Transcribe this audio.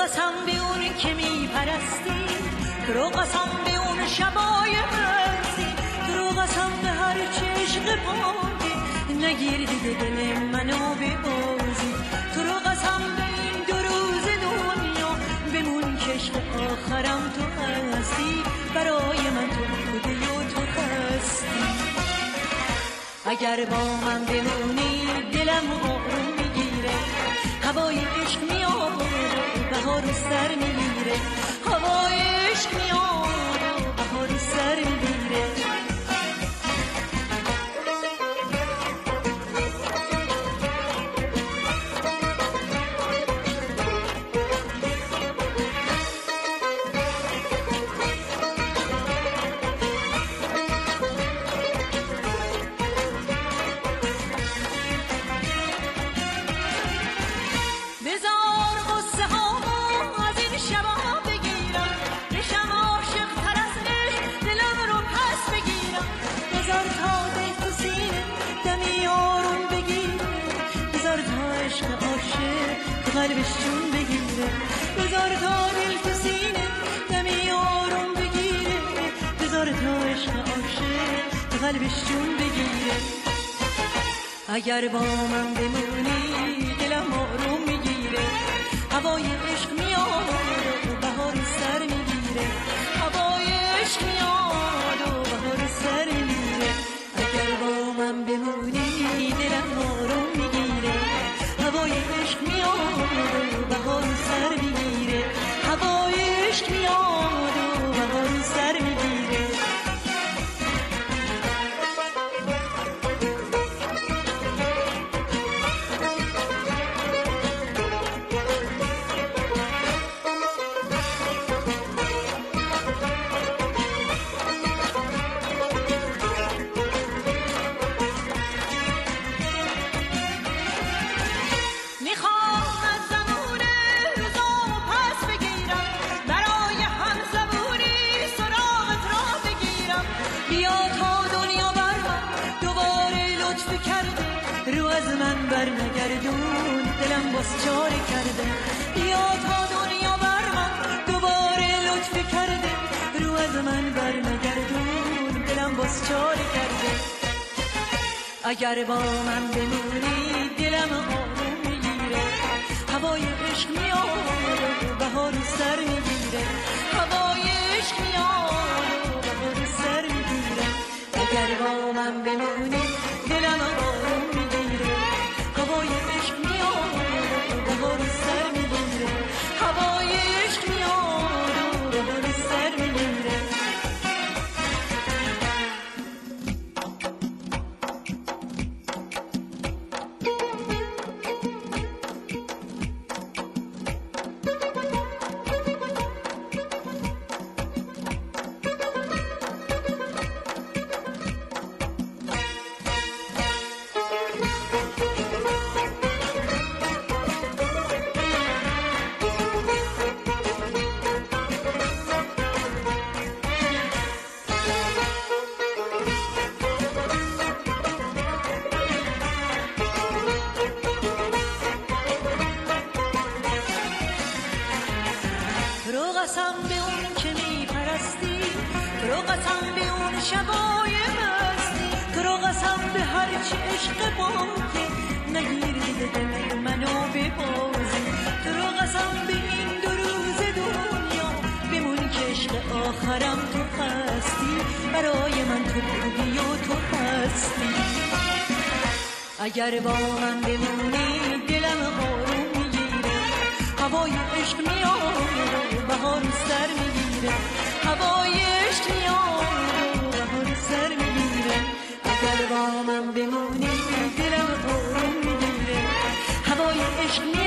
قسم به اون که میپرستی، تو رو قسم به اون شبای مستی، تو رو قسم به هر چه عشق پاکی نگیر دیگه دل منو به بازی، تو رو قسم به این 2 روز دنیا بمون که عشق آخرم تو هستی، برای من تو بودی و تو هستی. اگر با من بمونی دلم آروم میگیره، هوای عشق میاد و بهار سر میگیره، هوای عشق میاد و بهار سر میگیره. قلبش جون بگیره، بذار تا دل تو سینه دمی آروم بگیره، بذار تا عشق عاشق قلبش جون بگیره. اگر با من بمونی دلم آروم میگیره، هوای عشق میاد و بهار سر میگیره، هوای عشق میاد و بهار سر میگیره. اگر با من بمونی دلم آروم میگیره، هوای عشق میاد و بهار سر میگیره، هوای عشق میاد و بهار سر میگیره. برنگردون دلم باز چاره کرده، بیا تا دنیا بر من دوباره لطف کرده، رو از من برنگردون دلم باز چاره کرده. اگر با من بمونی دلم آروم میگیره، هوای عشق میاد و بهار سر میگیره، هوای عشق میاد و بهار سر میگیره. اگر با من بمونی دلم آروم میگیره، هوای عشق میاد و بهار سر میگیره، هوای عشق میاد و بهار سر میگیره. قسم به اون که میپرستی، تو رو قسم به اون شبای مستی، تو رو قسم به هر چی عشق باقی نگیر دیگه دل منو به بازی، تو رو قسم به این 2 روز دنیا بمون که عشق آخرم تو هستی، برای من تو بودی و تو هستی. اگر با من بمونی دلم آروم میگیره، هوای عشق میاد و بهار سر میگیره، هوای عشق میاد و بهار سر میگیره. اگر با من بمونی دلم آروم میگیره، هوای عشق